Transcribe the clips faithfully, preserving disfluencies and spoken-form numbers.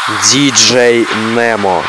диджей Немо.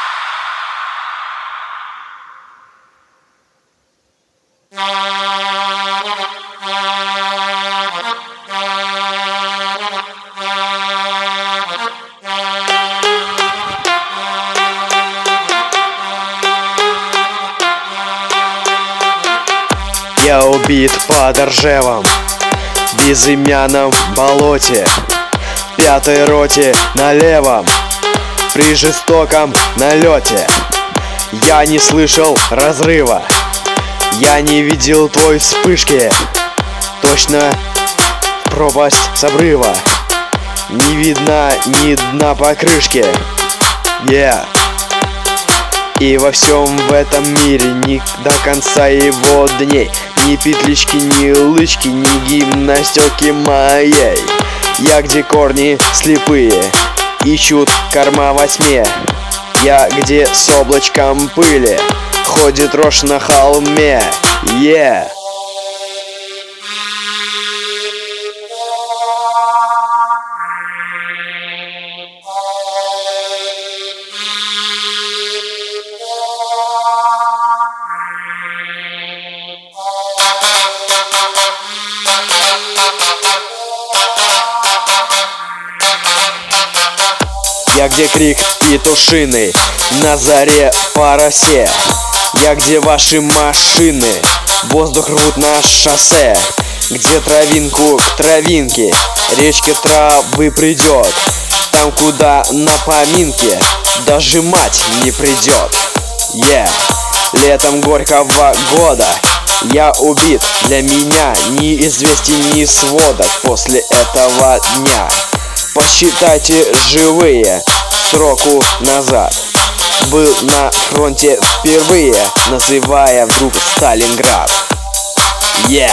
Я убит под Ржевом, в безымянном болоте, в пятой роте на левом, при жестоком налете. Я не слышал разрыва, я не видел твой вспышки. Точно в пропасть с обрыва, не видно ни дна покрышки. Yeah. И во всем в этом мире ни до конца его дней ни петлички, ни лычки, ни гимнастерки моей. Я где корни слепые ищут корма во тьме, я где с облачком пыли ходит рожь на холме. Yeah. Я где крик петушиный на заре по росе, я где ваши машины воздух рвут на шоссе, где травинку к травинке речка травы придет, там куда на поминке даже мать не придет. Yeah. Летом горького года я убит, для меня ни известий, ни сводок после этого дня. Посчитайте живые сроку назад, был на фронте впервые, называя вдруг Сталинград. Yeah.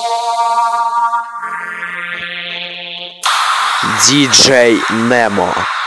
диджей Немо.